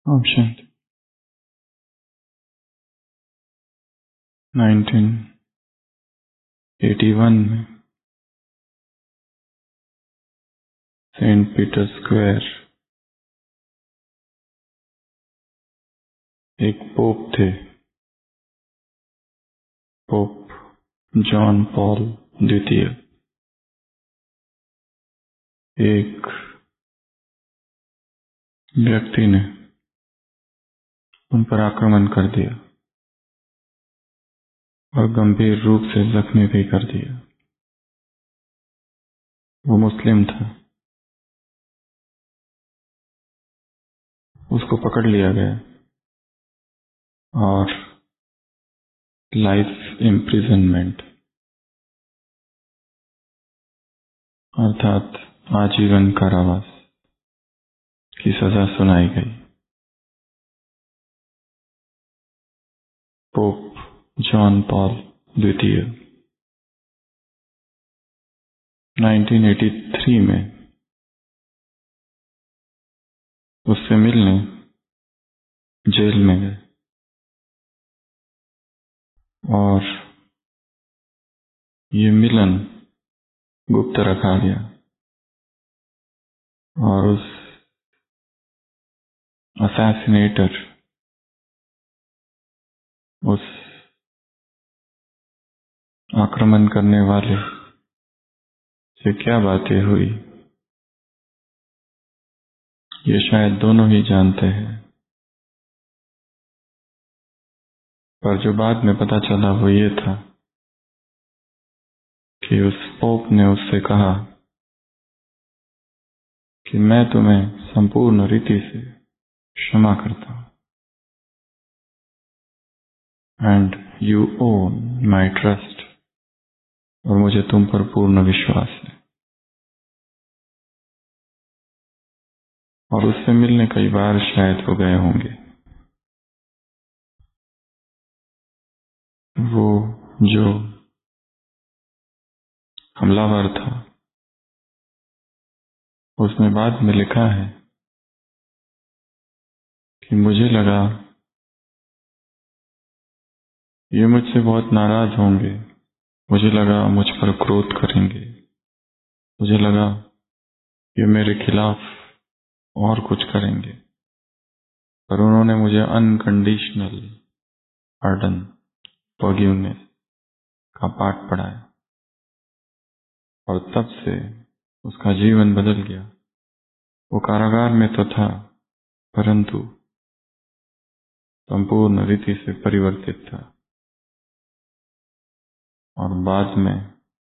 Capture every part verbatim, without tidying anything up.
ओम शांति। Nineteen eighty one में Saint Peter square एक पोप थे, पोप जॉन पॉल द्वितीय। एक व्यक्ति ने उन पर आक्रमण कर दिया और गंभीर रूप से जख्मी भी कर दिया। वो मुस्लिम था। उसको पकड़ लिया गया और लाइफ इम्प्रिजनमेंट अर्थात आजीवन कारावास की सजा सुनाई गई। पोप जॉन पॉल द्वितीय नाइनटीन एटी थ्री में उससे मिलने जेल में गए और ये मिलन गुप्त रखा गया और उस असैसिनेटर, उस आक्रमण करने वाले से क्या बातें हुई ये शायद दोनों ही जानते हैं, पर जो बाद में पता चला वो ये था कि उस पोप ने उससे कहा कि मैं तुम्हें संपूर्ण रीति से क्षमा करता हूं and you own my trust, और मुझे तुम पर पूर्ण विश्वास है। और उससे मिलने कई बार शायद वो गए होंगे। वो जो हमलावर था उसने बाद में लिखा है कि मुझे लगा ये मुझसे बहुत नाराज होंगे, मुझे लगा मुझ पर क्रोध करेंगे, मुझे लगा ये मेरे खिलाफ और कुछ करेंगे, पर उन्होंने मुझे अनकंडीशनल पार्डन, फॉरगिवनेस का पाठ पढ़ाया और तब से उसका जीवन बदल गया। वो कारागार में तो था परंतु संपूर्ण रीति से परिवर्तित था और बाद में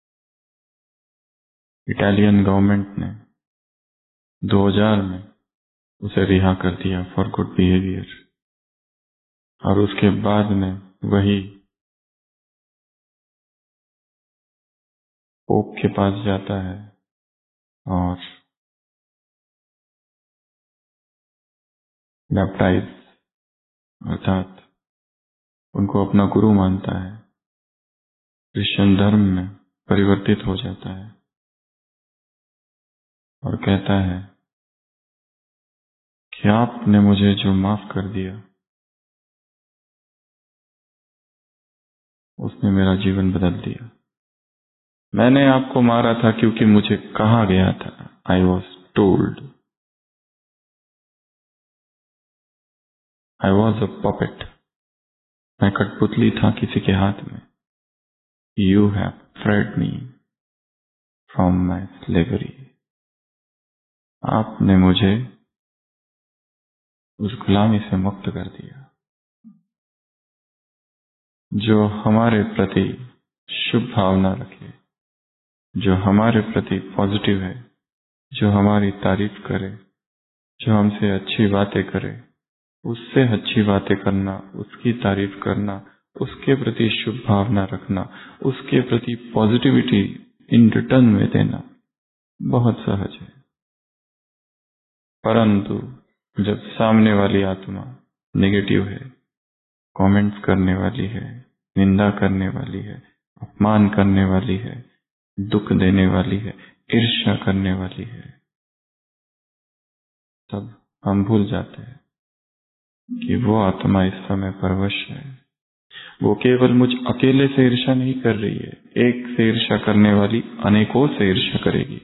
इटालियन गवर्नमेंट ने दो हज़ार में उसे रिहा कर दिया फॉर गुड बिहेवियर। और उसके बाद में वही पोप के पास जाता है और बैप्टाइज अर्थात उनको अपना गुरु मानता है, क्रिश्चियन धर्म में परिवर्तित हो जाता है और कहता है कि आपने मुझे जो माफ कर दिया उसने मेरा जीवन बदल दिया। मैंने आपको मारा था क्योंकि मुझे कहा गया था, I was told, I was a puppet, मैं कठपुतली था किसी के हाथ में। You have freed me from my slavery, आपने मुझे उस गुलामी से मुक्त कर दिया। जो हमारे प्रति शुभ भावना रखे, जो हमारे प्रति पॉजिटिव है, जो हमारी तारीफ करे, जो हमसे अच्छी बातें करे, उससे अच्छी बातें करना, उसकी तारीफ करना, उसके प्रति शुभ भावना रखना, उसके प्रति पॉजिटिविटी इन रिटर्न में देना बहुत सहज है। परंतु जब सामने वाली आत्मा नेगेटिव है, कमेंट्स करने वाली है, निंदा करने वाली है, अपमान करने वाली है, दुख देने वाली है, ईर्ष्या करने वाली है, तब हम भूल जाते हैं कि वो आत्मा इस समय परवश है। वो केवल मुझ अकेले से ईर्ष्या नहीं कर रही है। एक से ईर्ष्या करने वाली अनेकों से ईर्ष्या करेगी।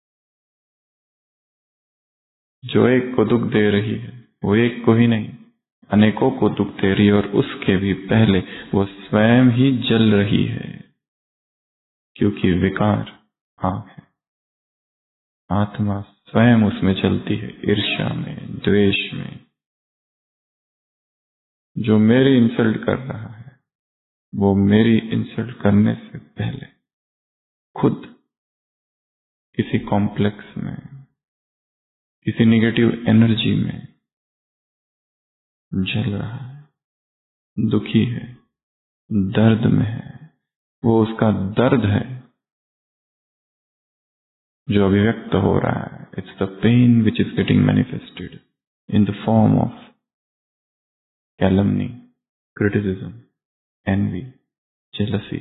जो एक को दुख दे रही है वो एक को ही नहीं अनेकों को दुख दे रही है, और उसके भी पहले वो स्वयं ही जल रही है, क्योंकि विकार आग है। आत्मा स्वयं उसमें चलती है, ईर्ष्या में, द्वेष में। जो मेरी इंसल्ट कर रहा है वो मेरी इंसल्ट करने से पहले खुद किसी कॉम्प्लेक्स में, किसी निगेटिव एनर्जी में जल रहा है, दुखी है, दर्द में है। वो उसका दर्द है जो अभिव्यक्त हो रहा है। It's the pain which is getting manifested in the form of calumny, criticism, envy, jealousy.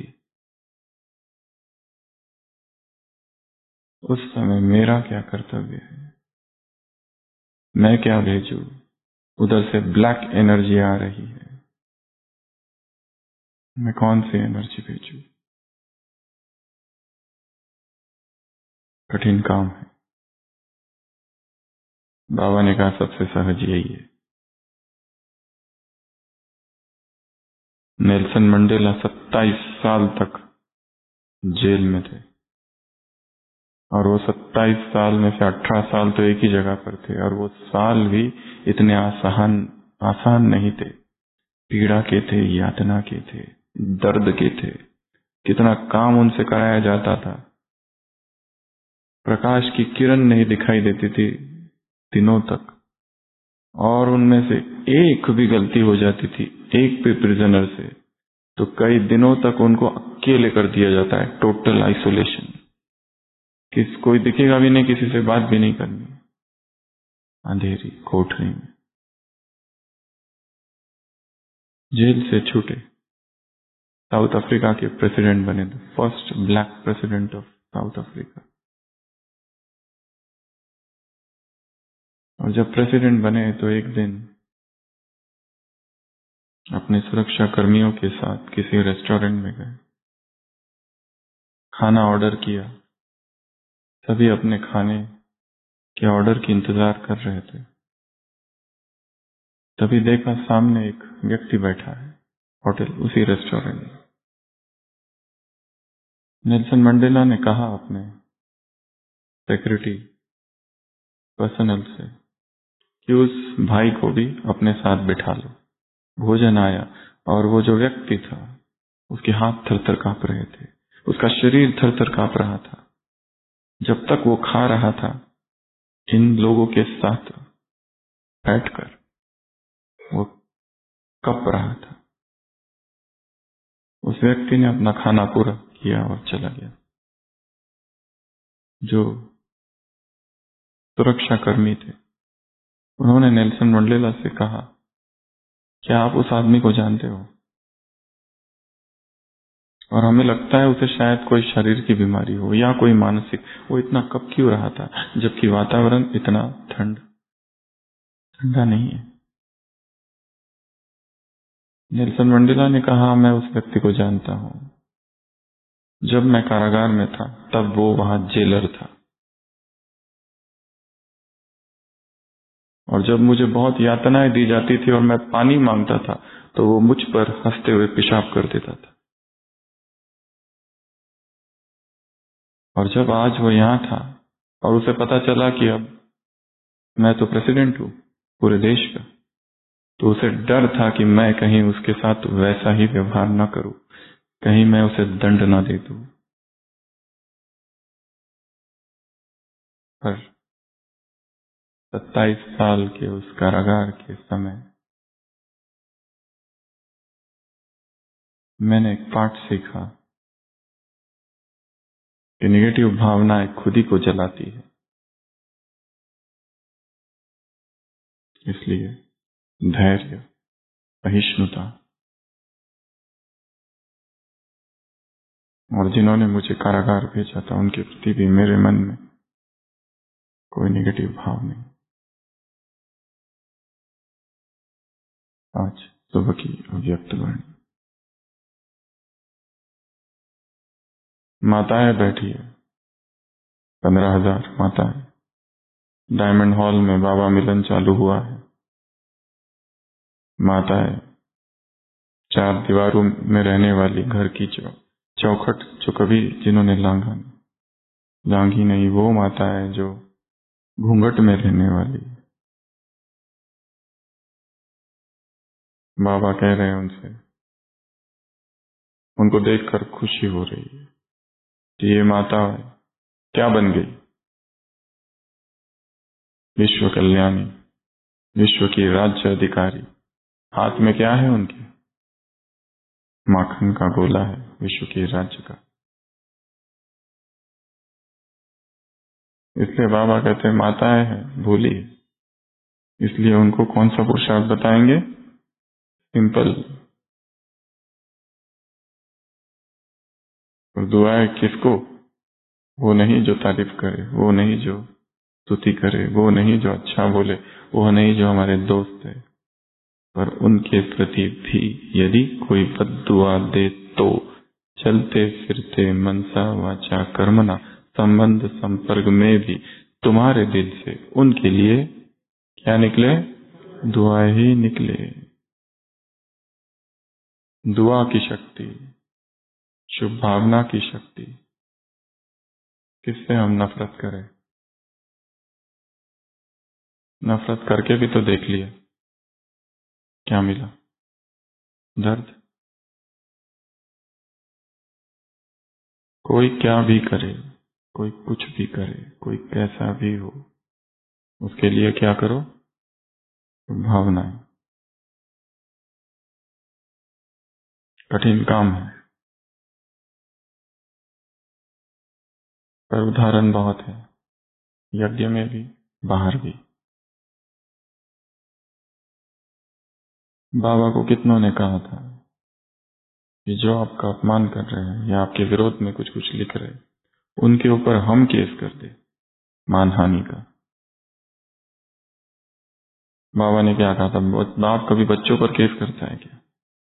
उस समय मेरा क्या कर्तव्य है? मैं क्या भेजू? उधर से ब्लैक एनर्जी आ रही है, मैं कौन सी एनर्जी भेजू? कठिन काम है। बाबा ने कहा सबसे सहज यही है। नेल्सन मंडेला सत्ताईस साल तक जेल में थे, और वो सत्ताईस साल में से अठारह साल तो एक ही जगह पर थे, और वो साल भी इतने आसान आसान नहीं थे। पीड़ा के थे, यातना के थे, दर्द के थे। कितना काम उनसे कराया जाता था। प्रकाश की किरण नहीं दिखाई देती थी दिनों तक, और उनमें से एक भी गलती हो जाती थी, एक भी प्रिजनर से, तो कई दिनों तक उनको अकेले कर दिया जाता है। Total isolation. किस कोई दिखेगा भी नहीं, किसी से बात भी नहीं करनी, अंधेरी कोठरी में। जेल से छूटे, साउथ अफ्रीका के प्रेसिडेंट बने, first black president of South Africa. और जब प्रेसिडेंट बने तो एक दिन अपने सुरक्षा कर्मियों के साथ किसी रेस्टोरेंट में गए, खाना ऑर्डर किया। सभी अपने खाने के ऑर्डर की इंतजार कर रहे थे। तभी देखा सामने एक व्यक्ति बैठा है, होटल उसी रेस्टोरेंट में। नेल्सन मंडेला ने कहा अपने सिक्योरिटी पर्सनल से कि उस भाई को भी अपने साथ बिठा लो। भोजन आया, और वो जो व्यक्ति था उसके हाथ थर थर कांप रहे थे, उसका शरीर थर थर कांप रहा था। जब तक वो खा रहा था इन लोगों के साथ बैठकर, वो कप रहा था। उस व्यक्ति ने अपना खाना पूरा किया और चला गया। जो सुरक्षा कर्मी थे उन्होंने नेल्सन मंडेला से कहा, क्या आप उस आदमी को जानते हो? और हमें लगता है उसे शायद कोई शरीर की बीमारी हो या कोई मानसिक। वो इतना कब क्यों रहा था जबकि वातावरण इतना ठंड ठंडा नहीं है? नेल्सन मंडेला ने कहा, मैं उस व्यक्ति को जानता हूं। जब मैं कारागार में था तब वो वहां जेलर था, और जब मुझे बहुत यातनाएं दी जाती थी और मैं पानी मांगता था तो वो मुझ पर हंसते हुए पेशाब कर देता था। और जब आज वो यहाँ था और उसे पता चला कि अब मैं तो प्रेसिडेंट हूं पूरे देश का, तो उसे डर था कि मैं कहीं उसके साथ वैसा ही व्यवहार न करूं, कहीं मैं उसे दंड न दे दूं। पर सत्ताईस साल के उस कारागार के समय मैंने एक पाठ सीखा कि निगेटिव भावनाएं खुद ही को जलाती है। इसलिए धैर्य, सहिष्णुता, और जिन्होंने मुझे कारागार भेजा था उनके प्रति भी मेरे मन में कोई निगेटिव भाव नहीं। आज सुबह की अव्यक्त वाणी। माताएं बैठी है, पंद्रह हजार माताएं। डायमंड हॉल में बाबा मिलन चालू हुआ है। माताएं चार दीवारों में रहने वाली घर की चौ चौखट जो कभी जिन्होंने लांघा लांघी नहीं, वो माताएं जो घूंघट में रहने वाली। बाबा कह रहे हैं उनसे, उनको देखकर खुशी हो रही है कि ये माता क्या बन गई, विश्व कल्याणी, विश्व की राज्य अधिकारी। हाथ में क्या है उनके? माखन का गोला है विश्व के राज्य का। इसलिए बाबा कहते हैं माताएं हैं भूली, इसलिए उनको कौन सा पुरुषार्थ बताएंगे? सिंपल। और दुआएं किसको? वो नहीं जो तारीफ करे, वो नहीं जो स्तुति करे, वो नहीं जो अच्छा बोले, वो नहीं जो हमारे दोस्त है, पर उनके प्रति भी यदि कोई बद्दुआ दे तो चलते फिरते मनसा वाचा कर्मणा संबंध संपर्क में भी तुम्हारे दिल से उनके लिए क्या निकले? दुआ ही निकले। दुआ की शक्ति, शुभ भावना की शक्ति। किससे हम नफरत करें? नफरत करके भी तो देख लिया, क्या मिला? दर्द। कोई क्या भी करे, कोई कुछ भी करे, कोई कैसा भी हो, उसके लिए क्या करो? भावनाएं। कठिन काम है, पर उदाहरण बहुत है, यज्ञ में भी बाहर भी। बाबा को कितनों ने कहा था कि जो आपका अपमान कर रहे हैं या आपके विरोध में कुछ कुछ लिख रहे हैं, उनके ऊपर हम केस कर दे मानहानि का। बाबा ने क्या कहा था? बाप कभी बच्चों पर केस करता है क्या?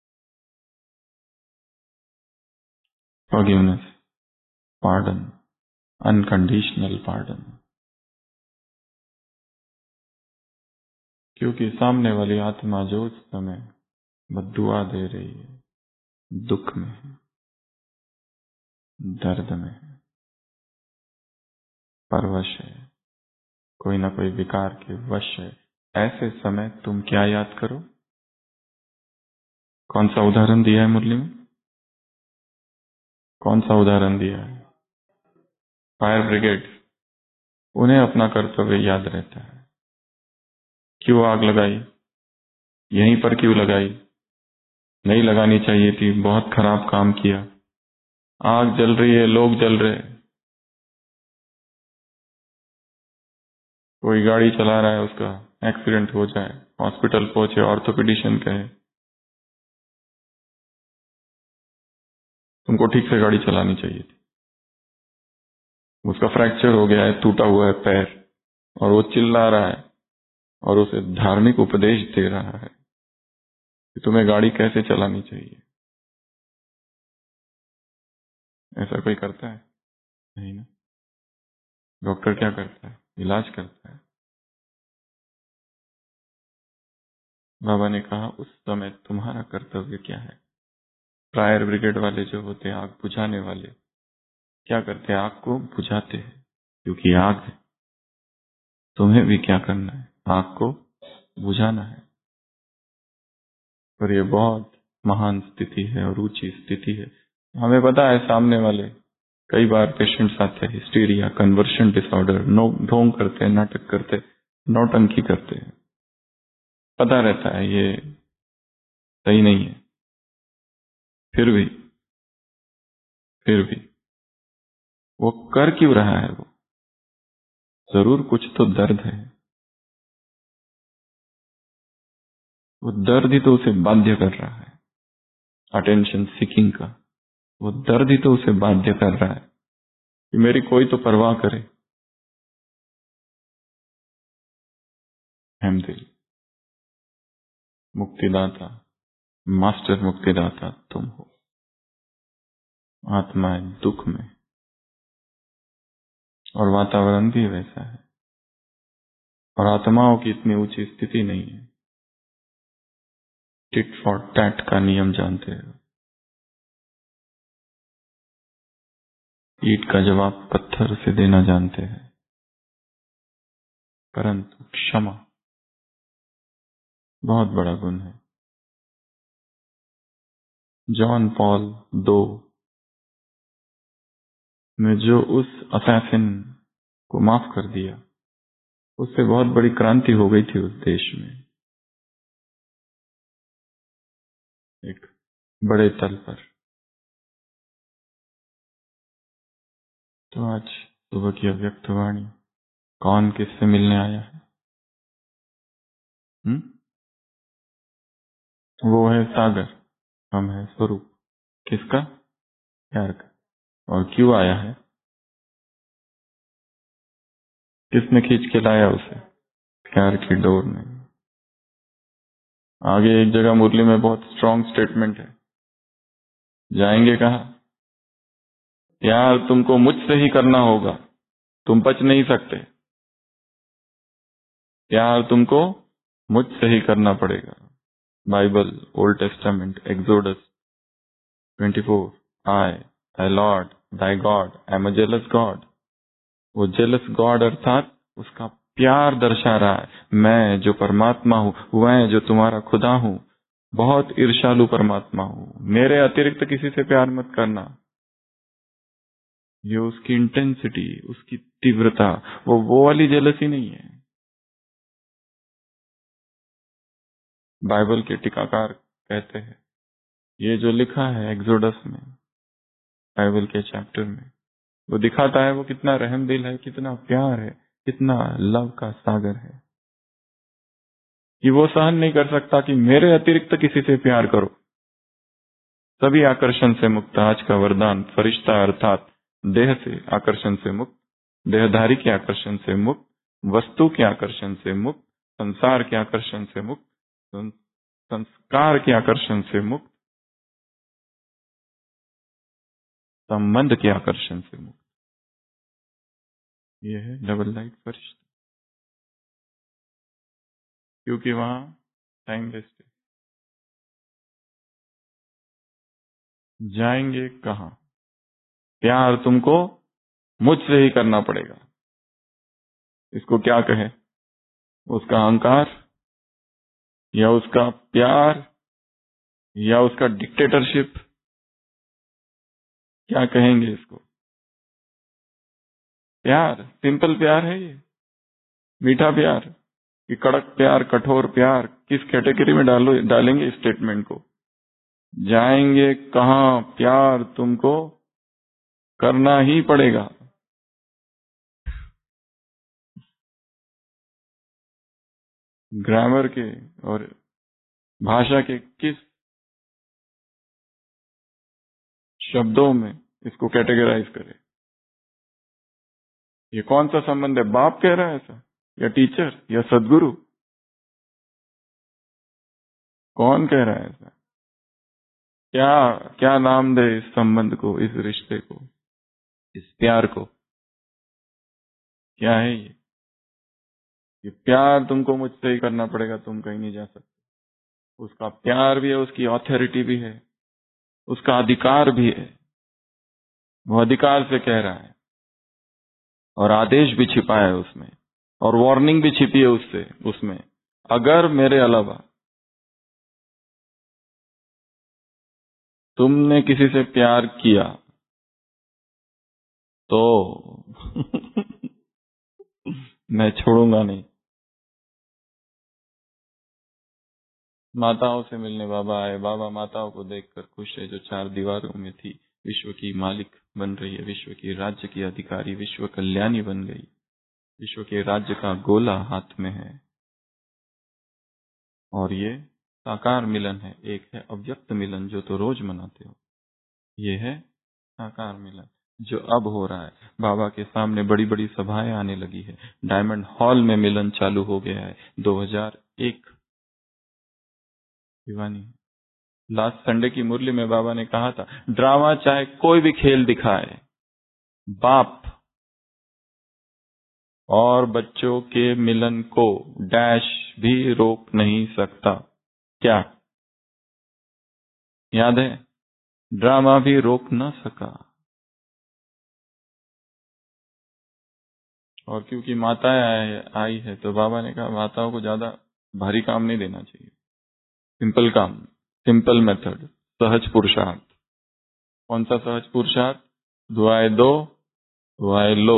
Forgiveness, pardon, unconditional pardon. क्योंकि सामने वाली आत्मा जो उस समय बद्दुआ दे रही है, दुख में है, दर्द में है, परवश है, कोई ना कोई विकार के वश है, ऐसे समय तुम क्या याद करो? कौन सा उदाहरण दिया है मुरली में? कौन सा उदाहरण दिया है? Fire brigade. उन्हें अपना कर्तव्य याद रहता है। क्यों आग लगाई? यहीं पर क्यों लगाई? नहीं लगानी चाहिए थी, बहुत खराब काम किया। आग जल रही है, लोग जल रहे हैं, कोई गाड़ी चला रहा है, उसका एक्सीडेंट हो जाए, हॉस्पिटल पहुंचे, ऑर्थोपेडिशियन कहे तुमको ठीक से गाड़ी चलानी चाहिए थी, उसका फ्रैक्चर हो गया है, टूटा हुआ है पैर, और वो चिल्ला रहा है और उसे धार्मिक उपदेश दे रहा है कि तुम्हें गाड़ी कैसे चलानी चाहिए। ऐसा कोई करता है? नहीं ना। डॉक्टर क्या करता है? इलाज करता है। बाबा ने कहा उस समय तुम्हारा कर्तव्य क्या है? फायर ब्रिगेड वाले जो होते हैं, आग बुझाने वाले, क्या करते हैं? आग को बुझाते हैं, क्योंकि आग है। तुम्हें भी क्या करना है? आग को बुझाना है। पर यह बहुत महान स्थिति है और ऊंची स्थिति है। हमें पता है सामने वाले, कई बार पेशेंट्स आते हैं हिस्टीरिया, कन्वर्शन डिसऑर्डर, नो ढोंग करते हैं, नाटक करते हैं, नौटंकी करते हैं, पता रहता है ये सही नहीं है, फिर भी फिर भी वो कर क्यों रहा है? वो जरूर कुछ तो दर्द है। वो दर्द ही तो उसे बाध्य कर रहा है, अटेंशन सीकिंग का। वो दर्द ही तो उसे बाध्य कर रहा है कि मेरी कोई तो परवाह करे। अहमदिल। मुक्तिदाता, मास्टर मुक्तिदाता तुम हो। आत्माएं दुख में, और वातावरण भी वैसा है, और आत्माओं की इतनी ऊंची स्थिति नहीं है। टिट फॉर टैट का नियम जानते हो, ईट का जवाब पत्थर से देना जानते हैं, परंतु क्षमा बहुत बड़ा गुण है। जॉन पॉल दो ने जो उस असैसिन को माफ कर दिया, उससे बहुत बड़ी क्रांति हो गई थी उस देश में, एक बड़े तल पर। तो आज सुबह की अव्यक्त वाणी, कौन किससे मिलने आया है? हुँ? वो है सागर, हम है स्वरूप। किसका? प्यार का। और क्यों आया है? किसने खींच के लाया उसे? प्यार की डोर ने। आगे एक जगह मुरली में बहुत स्ट्रॉन्ग स्टेटमेंट है, जाएंगे कहा? प्यार तुमको मुझसे ही करना होगा, तुम बच नहीं सकते। प्यार तुमको मुझसे ही करना पड़ेगा। Bible, old testament, Exodus twenty four, I I lord thy god I am a jealous god. वो जेलस गॉड अर्थात उसका प्यार दर्शा रहा है। मैं जो परमात्मा हूं, मैं जो तुम्हारा खुदा हूं, बहुत ईर्ष्यालु परमात्मा हूं, मेरे अतिरिक्त किसी से प्यार मत करना। ये उसकी इंटेंसिटी, उसकी तीव्रता, वो वो वाली जेलसी नहीं है। बाइबल के टीकाकार कहते हैं, ये जो लिखा है एक्सोडस में, बाइबल के चैप्टर में, वो दिखाता है वो कितना रहमदिल है, कितना प्यार है, कितना लव का सागर है, कि वो सहन नहीं कर सकता कि मेरे अतिरिक्त किसी से प्यार करो। सभी आकर्षण से मुक्त, आज का वरदान, फरिश्ता अर्थात देह से आकर्षण से मुक्त, देहधारी के आकर्षण से मुक्त, वस्तु के आकर्षण से मुक्त, संसार के आकर्षण से मुक्त, संस्कार के आकर्षण से मुक्त, संबंध के आकर्षण से मुक्त। यह है डबल लाइट फरिश्ता, क्योंकि वहां टाइम वेस्ट है। जाएंगे कहां? प्यार तुमको मुझसे ही करना पड़ेगा। इसको क्या कहे? उसका अहंकार, या उसका प्यार, या उसका डिक्टेटरशिप, क्या कहेंगे इसको? प्यार, सिंपल प्यार है ये, मीठा प्यार, कि कड़क प्यार, कठोर प्यार? किस कैटेगरी में डालो डालेंगे इस स्टेटमेंट को? जाएंगे कहां? प्यार तुमको करना ही पड़ेगा। ग्रामर के और भाषा के किस शब्दों में इसको कैटेगराइज करें? ये कौन सा संबंध है? बाप कह रहा है ऐसा, या टीचर, या सदगुरु? कौन कह रहा है ऐसा? क्या क्या नाम दे इस संबंध को, इस रिश्ते को, इस प्यार को? क्या है ये? ये प्यार तुमको मुझसे ही करना पड़ेगा, तुम कहीं नहीं जा सकते। उसका प्यार भी है, उसकी ऑथोरिटी भी है, उसका अधिकार भी है। वो अधिकार से कह रहा है, और आदेश भी छिपा है उसमें, और वार्निंग भी छिपी है उससे उसमें। अगर मेरे अलावा तुमने किसी से प्यार किया तो मैं छोड़ूंगा नहीं। माताओं से मिलने बाबा आए। बाबा माताओं को देखकर खुश है, जो चार दीवारों में थी, विश्व की मालिक बन रही है, विश्व की राज्य की अधिकारी, विश्व कल्याणी बन गई, विश्व के राज्य का गोला हाथ में है। और ये साकार मिलन है, एक है अव्यक्त मिलन जो तो रोज मनाते हो, ये है साकार मिलन जो अब हो रहा है। बाबा के सामने बड़ी बड़ी सभाएं आने लगी है, डायमंड हॉल में मिलन चालू हो गया है। दो हज़ार एक दीवानी। लास्ट संडे की मुरली में बाबा ने कहा था, ड्रामा चाहे कोई भी खेल दिखाए, बाप और बच्चों के मिलन को डैश भी रोक नहीं सकता। क्या याद है? ड्रामा भी रोक न सका। और क्योंकि माताएं आई है तो बाबा ने कहा माताओं को ज्यादा भारी काम नहीं देना चाहिए, सिंपल काम, सिंपल मेथड, सहज पुरुषार्थ। कौन सा सहज पुरुषार्थ? दुआएं दो, दुआएं लो,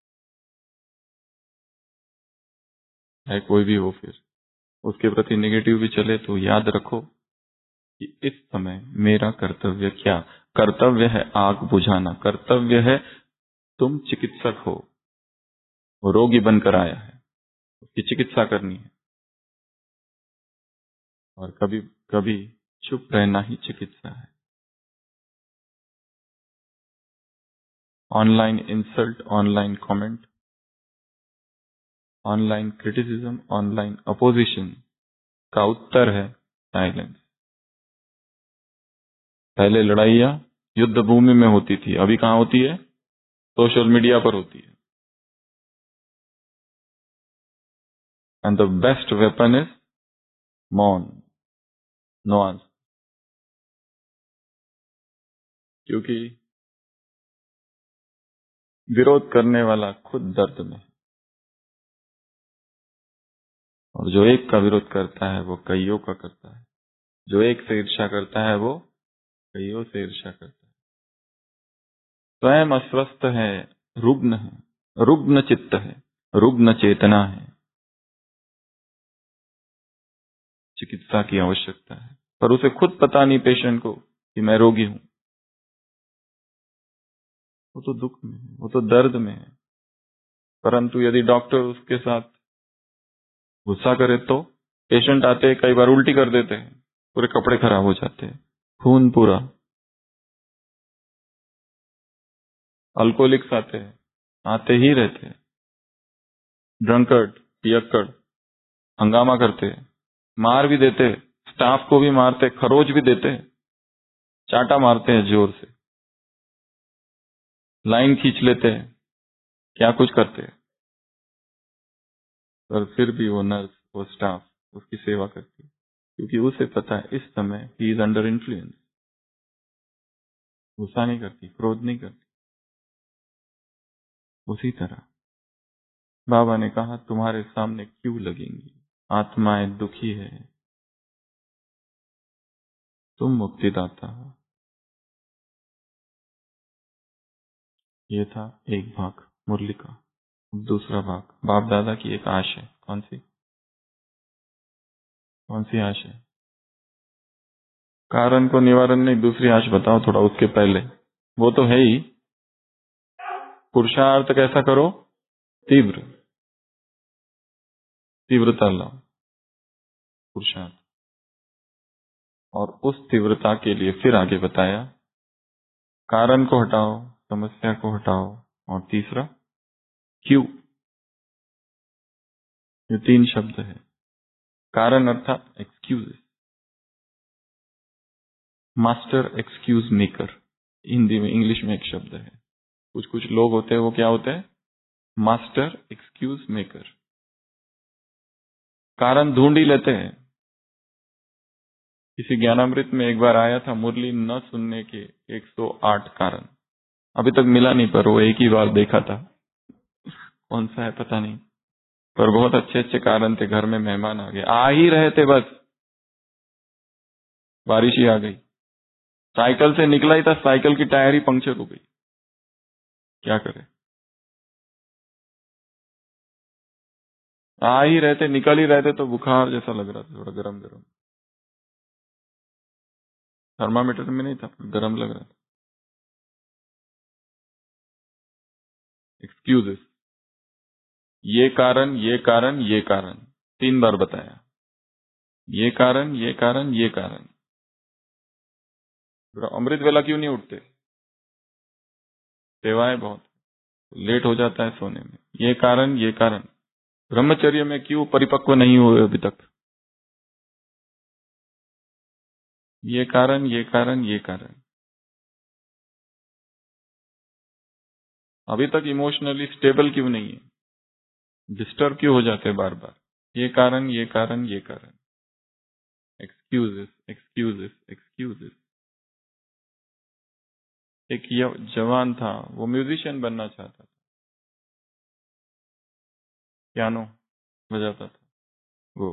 है कोई भी हो, फिर उसके प्रति नेगेटिव भी चले तो याद रखो कि इस समय मेरा कर्तव्य क्या? कर्तव्य है आग बुझाना, कर्तव्य है तुम चिकित्सक हो, वो रोगी बनकर आया है, उसकी चिकित्सा करनी है। और कभी कभी चुप रहना ही चिकित्सा है। Online insult, online comment, online criticism, online opposition का उत्तर है साइलेंस। पहले लड़ाइयां युद्ध भूमि में होती थी, अभी कहां होती है? सोशल मीडिया पर होती है। And the best weapon is maun, no answer. क्योंकि विरोध करने वाला खुद दर्द में, और जो एक का विरोध करता है वो कईयों का करता है, जो एक से ईर्ष्या करता है वो कईयों से ईर्ष्या करता है। स्वयं अस्वस्थ है, रुग्ण है, रुग्ण चित्त है, रुग्ण चेतना है, चिकित्सा की आवश्यकता है। पर उसे खुद पता नहीं पेशेंट को कि मैं रोगी हूं। वो तो दुख में है, वो तो दर्द में है। परंतु यदि डॉक्टर उसके साथ गुस्सा करे तो पेशेंट आते कई बार उल्टी कर देते हैं, पूरे कपड़े खराब हो जाते हैं, खून पूरा। अल्कोहलिक्स आते हैं, आते ही रहते हैं, ड्रंकर्ड, पियक्कड़, हंगामा करते हैं, मार भी देते हैं, स्टाफ को भी मारते, खरोच भी देते हैं, चाटा मारते हैं जोर से, लाइन खींच लेते हैं, क्या कुछ करते हैं। पर फिर भी वो नर्स, वो स्टाफ उसकी सेवा करती है, क्योंकि उसे पता है इस समय ही इज अंडर इन्फ्लुएंस। गुस्सा नहीं करती, क्रोध नहीं करती। उसी तरह बाबा ने कहा तुम्हारे सामने क्यों लगेंगी आत्माएं, दुखी है, तुम मुक्तिदाता हो। ये था एक भाग मुरली का। दूसरा भाग बाप दादा की एक आश है। कौन सी? कौन सी आश है? कारण को निवारण नहीं, दूसरी आश बताओ थोड़ा उसके पहले। वो तो है ही, पुरुषार्थ कैसा करो? तीव्र, तीव्रता लाओ पुरुषार्थ। और उस तीव्रता के लिए फिर आगे बताया कारण को हटाओ, समस्या को हटाओ, और तीसरा क्यों। ये तीन शब्द है। कारण अर्थात excuse, master excuse maker, Hindi में, इंग्लिश में एक शब्द है। कुछ कुछ लोग होते हैं, वो क्या होते हैं? Master excuse maker. कारण ढूंढ ही लेते हैं। किसी ज्ञानामृत में एक बार आया था मुरली न सुनने के एक सौ आठ कारण, अभी तक मिला नहीं, पर वो एक ही बार देखा था, कौन सा है पता नहीं, पर बहुत अच्छे अच्छे कारण थे। घर में मेहमान आ गए, आ ही रहे थे, बस बारिश ही आ गई, साइकिल से निकला ही था, साइकिल की टायर ही पंक्चर हो गई, क्या करे। आ ही रहते, निकल ही रहते तो बुखार जैसा लग रहा था, थोड़ा गरम गरम, थर्मामीटर में नहीं था, गरम लग रहा था। एक्सक्यूजेस, ये कारण, ये कारण, ये कारण, तीन बार बताया, ये कारण, ये कारण, ये कारण। अमृत वेला क्यों नहीं उठते? सेवाएं बहुत, लेट हो जाता है सोने में, ये कारण, ये कारण। ब्रह्मचर्य में क्यों परिपक्व नहीं हुए अभी तक? ये कारण, ये कारण, ये कारण। अभी तक इमोशनली स्टेबल क्यों नहीं है? डिस्टर्ब क्यों हो जाते हैं बार बार? ये कारण, ये कारण, ये कारण। Excuses, excuses, excuses. एक जवान था, वो म्यूजिशियन बनना चाहता था, पियानो बजाता था वो,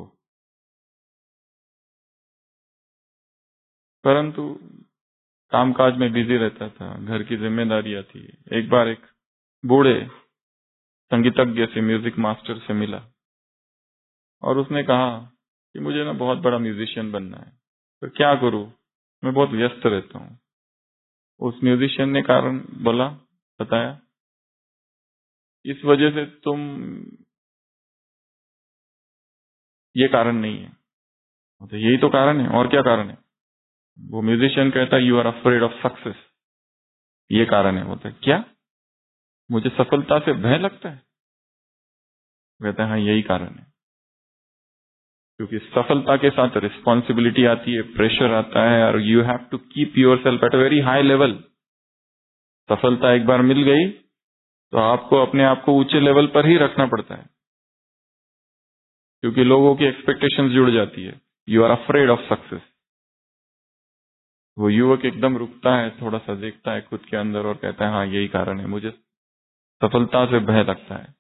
परंतु कामकाज में बिजी रहता था, घर की जिम्मेदारियां थी। एक बार एक बूढ़े संगीतज्ञ से, म्यूजिक मास्टर से मिला और उसने कहा कि मुझे ना बहुत बड़ा म्यूजिशियन बनना है, तो क्या करूं, मैं बहुत व्यस्त रहता हूं। उस म्यूजिशियन ने कारण बोला, बताया, इस वजह से तुम, ये कारण नहीं है। तो यही तो कारण है, और क्या कारण है? वो म्यूजिशियन कहता है, you are afraid of success. ये कारण है। बोलता है, क्या मुझे सफलता से भय लगता है? कहता है, हाँ यही कारण है, क्योंकि सफलता के साथ रिस्पॉन्सिबिलिटी आती है, प्रेशर आता है, और you have to keep yourself at a very high level. सफलता एक बार मिल गई तो आपको अपने आप को ऊंचे लेवल पर ही रखना पड़ता है, क्योंकि लोगों की एक्सपेक्टेशंस जुड़ जाती है। You are afraid of success. वो युवक एकदम रुकता है, थोड़ा सा देखता है खुद के अंदर और कहता है, हाँ यही कारण है, मुझे सफलता से भय लगता है।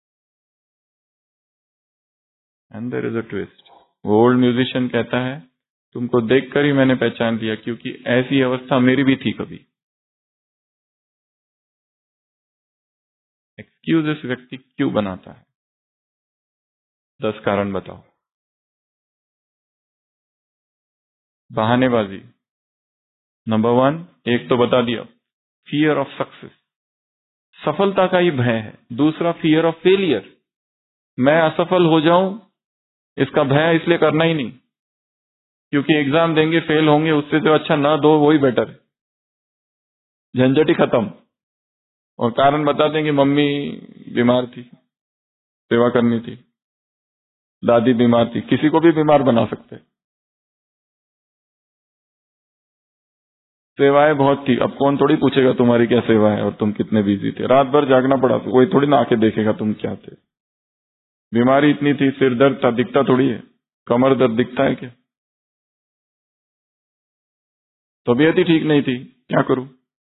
And there is a twist. वो ओल्ड म्यूजिशियन कहता है, तुमको देखकर ही मैंने पहचान लिया, क्योंकि ऐसी अवस्था मेरी भी थी कभी। एक्सक्यूजेस व्यक्ति क्यों बनाता है? दस कारण बताओ। बहानेबाजी नंबर वन, एक तो बता दिया, फियर ऑफ सक्सेस, सफलता का ही भय है। दूसरा, फियर ऑफ फेलियर, मैं असफल हो जाऊं इसका भय, इसलिए करना ही नहीं, क्योंकि एग्जाम देंगे फेल होंगे, उससे तो अच्छा ना दो, वही बेटर है, झंझट ही खत्म। और कारण बता देंगे, मम्मी बीमार थी, सेवा करनी थी, दादी बीमार थी, किसी को भी बीमार बना सकते। सेवाएं बहुत थी, अब कौन थोड़ी पूछेगा तुम्हारी क्या सेवा है और तुम कितने बिजी थे, रात भर जागना पड़ा, तो कोई थोड़ी ना आके देखेगा तुम क्या थे। बीमारी इतनी थी, सिर दर्द था, दिखता थोड़ी है, कमर दर्द दिखता है क्या? तबीयत ही ठीक नहीं थी, क्या करूं?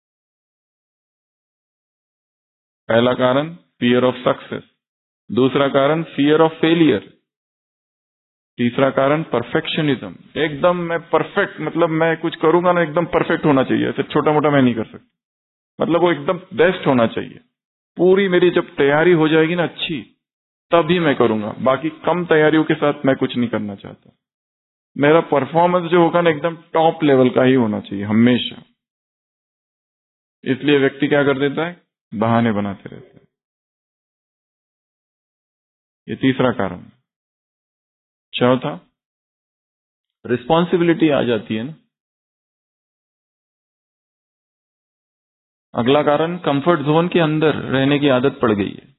पहला कारण फियर ऑफ सक्सेस, दूसरा कारण फियर ऑफ फेलियर, तीसरा कारण परफेक्शनिज्म, एकदम मैं परफेक्ट, मतलब मैं कुछ करूंगा ना एकदम परफेक्ट होना चाहिए, ऐसे छोटा मोटा मैं नहीं कर सकता, मतलब वो एकदम बेस्ट होना चाहिए। पूरी मेरी जब तैयारी हो जाएगी ना अच्छी, तभी मैं करूंगा, बाकी कम तैयारियों के साथ मैं कुछ नहीं करना चाहता। मेरा परफॉर्मेंस जो होगा ना एकदम टॉप लेवल का ही होना चाहिए हमेशा। इसलिए व्यक्ति क्या कर देता है, बहाने बनाते रहते हैं। ये तीसरा कारण। चौथा, रिस्पॉन्सिबिलिटी आ जाती है ना। अगला कारण, कंफर्ट जोन के अंदर रहने की आदत पड़ गई है।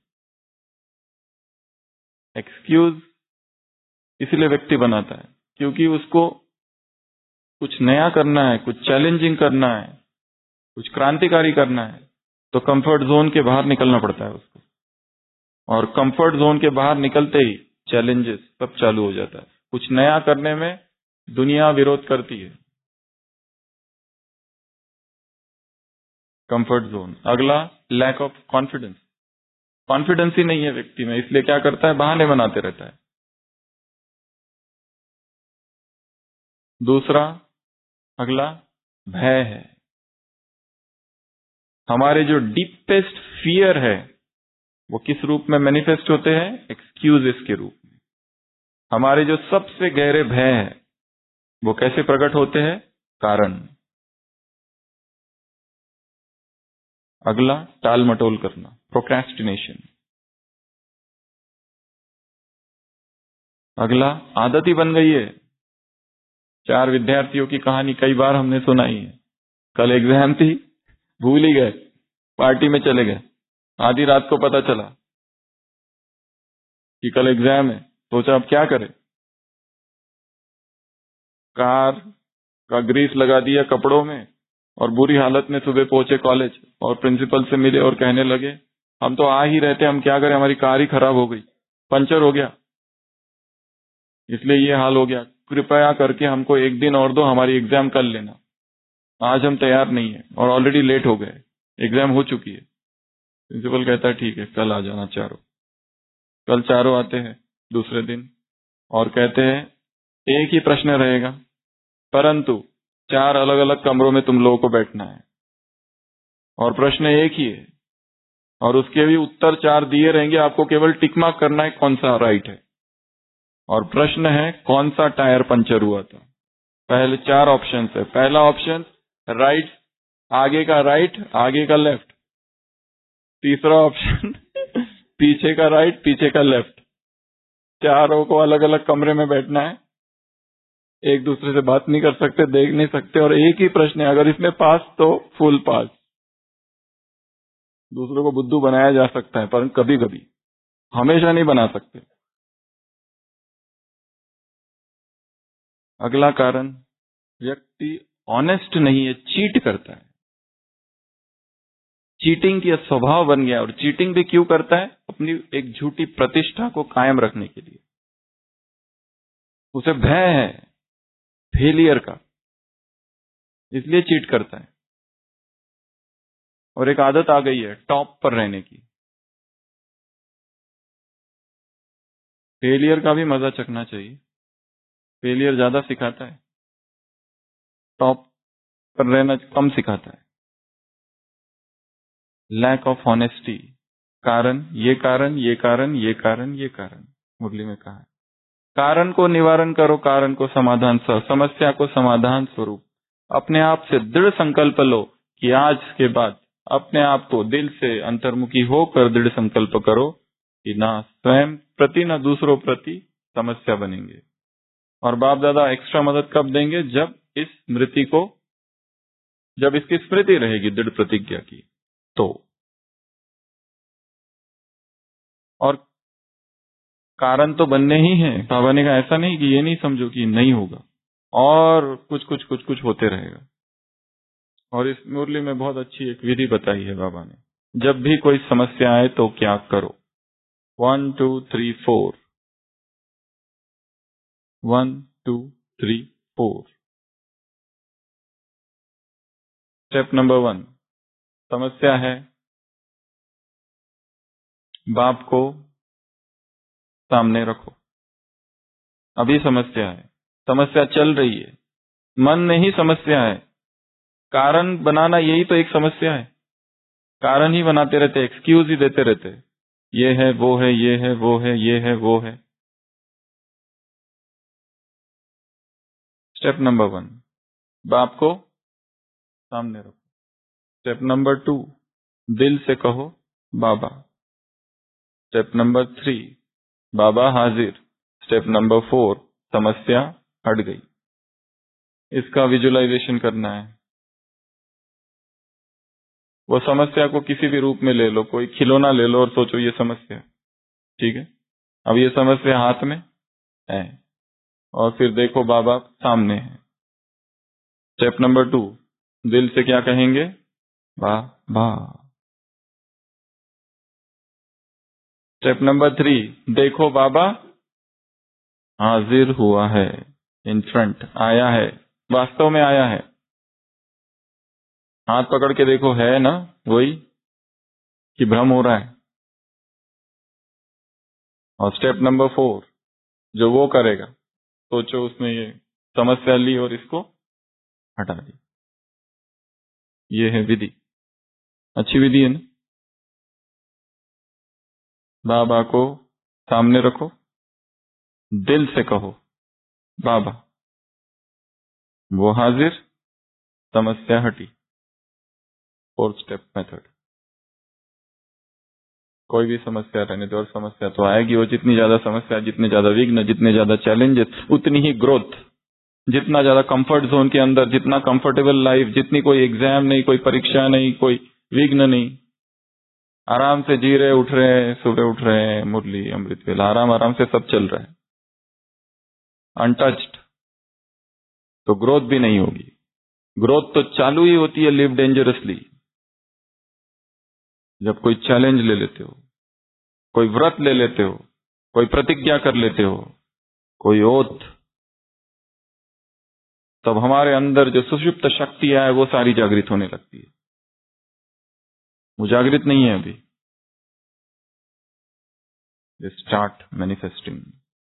एक्सक्यूज इसलिए व्यक्ति बनाता है क्योंकि उसको कुछ नया करना है, कुछ चैलेंजिंग करना है, कुछ क्रांतिकारी करना है, तो कंफर्ट जोन के बाहर निकलना पड़ता है उसको। और कंफर्ट जोन के बाहर निकलते ही चैलेंजेस सब चालू हो जाता है। कुछ नया करने में दुनिया विरोध करती है। Comfort zone. अगला, लैक ऑफ कॉन्फिडेंस, कॉन्फिडेंस ही नहीं है व्यक्ति में, इसलिए क्या करता है, बहाने बनाते रहता है। दूसरा, अगला, भय है। हमारे जो डीपेस्ट फियर है वो किस रूप में मैनिफेस्ट होते हैं, एक्सक्यूजेस के रूप में। हमारे जो सबसे गहरे भय है वो कैसे प्रकट होते हैं, कारण। अगला, टाल मटोल करना, प्रोक्रेस्टिनेशन। अगला, आदत ही बन गई है। चार विद्यार्थियों की कहानी कई बार हमने सुनाई है। कल एग्जाम थी, भूल ही गए, पार्टी में चले गए, आधी रात को पता चला कि कल एग्जाम है, सोचा अब क्या करें, कार का ग्रीस लगा दिया कपड़ों में और बुरी हालत में सुबह पहुंचे कॉलेज और प्रिंसिपल से मिले और कहने लगे हम तो आ ही रहते, हम क्या करें, हमारी कार ही खराब हो गई, पंचर हो गया, इसलिए ये हाल हो गया, कृपया करके हमको एक दिन और दो, हमारी एग्जाम कल लेना, आज हम तैयार नहीं है और ऑलरेडी लेट हो गए, एग्जाम हो चुकी है। प्रिंसिपल कहता है ठीक है कल आ जाना चारों। कल चारों आते हैं दूसरे दिन और कहते हैं एक ही प्रश्न रहेगा, परंतु चार अलग अलग कमरों में तुम लोगों को बैठना है और प्रश्न एक ही है और उसके भी उत्तर चार दिए रहेंगे, आपको केवल टिक मार्क करना है कौन सा राइट है। और प्रश्न है कौन सा टायर पंचर हुआ था। पहले चार ऑप्शन है, पहला ऑप्शन राइट, आगे का राइट आगे का लेफ्ट, तीसरा ऑप्शन पीछे का राइट पीछे का लेफ्ट। चारों को अलग अलग कमरे में बैठना है, एक दूसरे से बात नहीं कर सकते, देख नहीं सकते और एक ही प्रश्न है, अगर इसमें पास तो फुल पास। दूसरों को बुद्धू बनाया जा सकता है पर कभी कभी, हमेशा नहीं बना सकते। अगला कारण, व्यक्ति ऑनेस्ट नहीं है, चीट करता है। चीटिंग की स्वभाव बन गया और चीटिंग भी क्यों करता है, अपनी एक झूठी प्रतिष्ठा को कायम रखने के लिए। उसे भय है फेलियर का, इसलिए चीट करता है। और एक आदत आ गई है टॉप पर रहने की। फेलियर का भी मजा चखना चाहिए, फेलियर ज्यादा सिखाता है, टॉप पर रहना कम सिखाता है। लैक ऑफ ऑनेस्टी, कारण ये कारण ये कारण ये कारण ये कारण, मुरली में कहा है कारण को निवारण करो, कारण को समाधान सह, समस्या को समाधान स्वरूप। अपने आप से दृढ़ संकल्प लो कि आज के बाद अपने आप को दिल से अंतर्मुखी होकर दृढ़ संकल्प करो कि ना स्वयं प्रति ना दूसरों प्रति समस्या बनेंगे। और बाप दादा एक्स्ट्रा मदद कब देंगे, जब इस स्मृति को, जब इसकी स्मृति रहेगी दृढ़ प्रतिज्ञा की तो। और कारण तो बनने ही है, बाबा ने कहा ऐसा नहीं कि ये नहीं समझो कि नहीं होगा, और कुछ कुछ कुछ कुछ होते रहेगा। और इस मुरली में बहुत अच्छी एक विधि बताई है बाबा ने, जब भी कोई समस्या आए तो क्या करो। One two three four, one two three four. Step number one, समस्या है, बाप को सामने रखो। अभी समस्या है, समस्या चल रही है, मन नहीं समस्या है, कारण बनाना यही तो एक समस्या है। कारण ही बनाते रहते, एक्सक्यूज ही देते रहते, ये है वो है ये है वो है ये है वो है। स्टेप नंबर वन, बाप को सामने रखो। स्टेप नंबर टू, दिल से कहो बाबा। स्टेप नंबर थ्री, बाबा हाजिर। स्टेप नंबर फोर, समस्या हट गई। इसका विजुअलाइजेशन करना है। वो समस्या को किसी भी रूप में ले लो, कोई खिलौना ले लो और सोचो ये समस्या, ठीक है। अब ये समस्या हाथ में है और फिर देखो बाबा सामने है। स्टेप नंबर टू, दिल से क्या कहेंगे, बाबा। स्टेप नंबर थ्री, देखो बाबा हाजिर हुआ है, इन फ्रंट आया है, वास्तव में आया है। हाथ पकड़ के देखो, है ना वही कि भ्रम हो रहा है। और स्टेप नंबर फोर, जो वो करेगा, सोचो उसने ये समस्या ली और इसको हटा दी। ये है विधि, अच्छी विधि है ना। बाबा को सामने रखो, दिल से कहो बाबा, वो हाजिर, समस्या हटी। फोर्थ स्टेप मेथड, कोई भी समस्या रहने दो, और समस्या तो आएगी, वो जितनी ज्यादा समस्या, जितने ज्यादा विघ्न, जितने ज्यादा चैलेंजेस, उतनी ही ग्रोथ। जितना ज्यादा कंफर्ट जोन के अंदर, जितना कंफर्टेबल लाइफ, जितनी कोई एग्जाम नहीं, कोई परीक्षा नहीं, कोई विघ्न नहीं, आराम से जी रहे, उठ रहे हैं, सुबह उठ रहे हैं, मुरली अमृत वेला, आराम आराम से सब चल रहा है, अनटच्ड। तो ग्रोथ भी नहीं होगी। ग्रोथ तो चालू ही होती है लिव डेंजरसली, जब कोई चैलेंज ले लेते हो, कोई व्रत ले लेते हो, कोई प्रतिज्ञा कर लेते हो, कोई ओथ, तब हमारे अंदर जो सुषुप्त शक्ति है वो सारी जागृत होने लगती है। वो जागृत नहीं है अभी, स्टार्ट मैनिफेस्टिंग।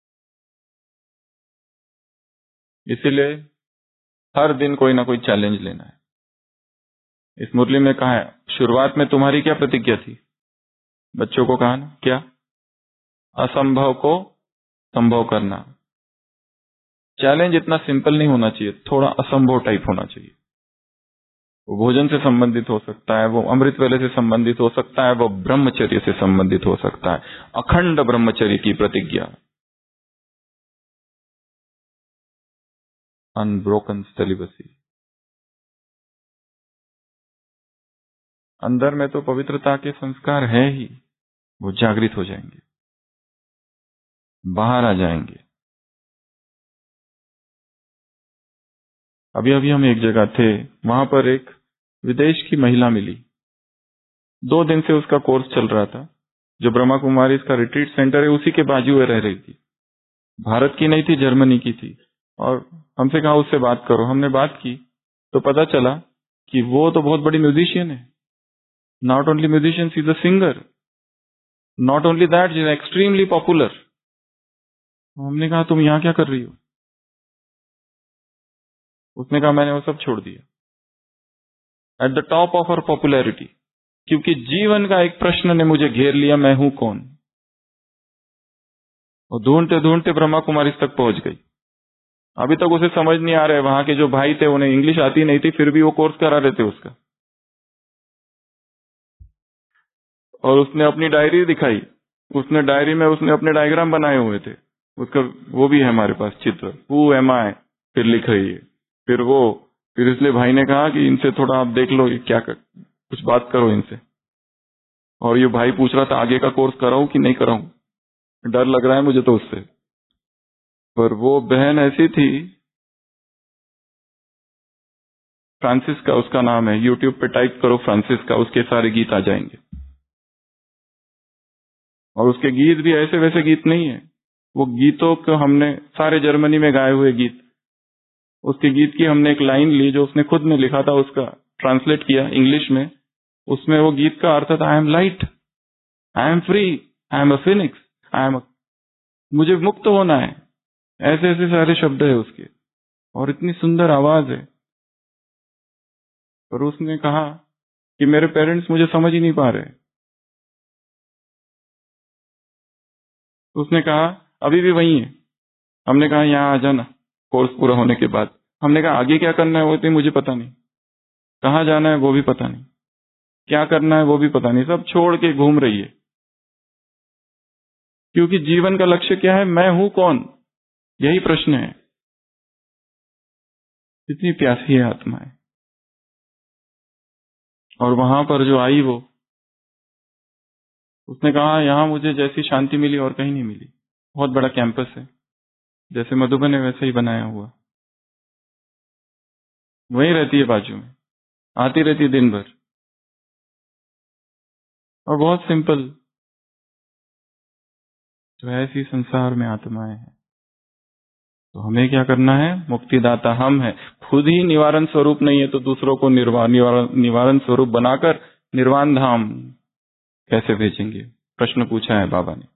इसीलिए हर दिन कोई ना कोई चैलेंज लेना है। इस मुरली में कहा है, शुरुआत में तुम्हारी क्या प्रतिज्ञा थी? बच्चों को कहा ना, क्या? असंभव को संभव करना। चैलेंज इतना सिंपल नहीं होना चाहिए, थोड़ा असंभव टाइप होना चाहिए। वो भोजन से संबंधित हो सकता है, वो अमृत वेले से संबंधित हो सकता है, वो ब्रह्मचर्य से संबंधित हो सकता है। अखंड ब्रह्मचर्य की प्रतिज्ञा, अनब्रोकन सेलिबसी। अंदर में तो पवित्रता के संस्कार है ही, वो जागृत हो जाएंगे, बाहर आ जाएंगे। अभी अभी हम एक जगह थे, वहां पर एक विदेश की महिला मिली। दो दिन से उसका कोर्स चल रहा था। जो ब्रह्मा कुमारी इसका रिट्रीट सेंटर है उसी के बाजू में रह रही थी। भारत की नहीं थी, जर्मनी की थी। और हमसे कहा उससे बात करो। हमने बात की तो पता चला कि वो तो बहुत बड़ी म्यूजिशियन है। Not only musician, she is a singer. Not only that, she is extremely popular. हमने कहा तुम यहां क्या कर रही हो? उसने कहा मैंने वो सब छोड़ दिया at the top of her popularity, क्योंकि जीवन का एक प्रश्न ने मुझे घेर लिया, मैं हूं कौन। और ढूंढते ढूंढते ब्रह्मा कुमारी तक पहुंच गई। अभी तक उसे समझ नहीं आ रहा है, वहां के जो भाई थे उन्हें इंग्लिश आती नहीं थी, फिर भी वो कोर्स करा रहे थे उसका। और उसने अपनी डायरी दिखाई, उसने डायरी में उसने अपने डायग्राम बनाए हुए थे, उसका वो भी है हमारे पास चित्र। हु एम आई, फिर लिख रही है, फिर वो, फिर इसलिए भाई ने कहा कि इनसे थोड़ा आप देख लो, ये क्या कर, कुछ बात करो इनसे। और ये भाई पूछ रहा था आगे का कोर्स कराऊं कि नहीं कराऊं, डर लग रहा है मुझे तो उससे। पर वो बहन ऐसी थी, फ्रांसिस का उसका नाम है, यूट्यूब पे टाइप करो फ्रांसिस का, उसके सारे गीत आ जाएंगे। और उसके गीत भी ऐसे वैसे गीत नहीं है, वो गीतों को हमने सारे जर्मनी में गाए हुए गीत, उसके गीत की हमने एक लाइन ली जो उसने खुद ने लिखा था, उसका ट्रांसलेट किया इंग्लिश में। उसमें वो गीत का अर्थ था, I am light, I am free, I am a phoenix, I am, मुझे मुक्त होना है। ऐसे ऐसे सारे शब्द है उसके, और इतनी सुंदर आवाज है। पर उसने कहा कि मेरे पेरेंट्स मुझे समझ ही नहीं पा रहे। तो उसने कहा अभी भी वही है। हमने कहा यहाँ आ जाना कोर्स पूरा होने के बाद। हमने कहा आगे क्या करना है वो तो मुझे पता नहीं, कहाँ जाना है वो भी पता नहीं, क्या करना है वो भी पता नहीं, सब छोड़ के घूम रही है। क्योंकि जीवन का लक्ष्य क्या है, मैं हूं कौन, यही प्रश्न है। इतनी प्यासी है आत्माएं। और वहां पर जो आई वो, उसने कहा यहां मुझे जैसी शांति मिली और कहीं नहीं मिली। बहुत बड़ा कैंपस है, जैसे मधुबन है वैसे ही बनाया हुआ। वहीं रहती है बाजू में, आती रहती है दिन भर, और बहुत सिंपल। तो ऐसी संसार में आत्माएं हैं। तो हमें क्या करना है, मुक्तिदाता हम है। खुद ही निवारण स्वरूप नहीं है तो दूसरों को निर्वाण निवारण निवारण स्वरूप बनाकर निर्वाण धाम कैसे भेजेंगे? प्रश्न पूछा है बाबा ने।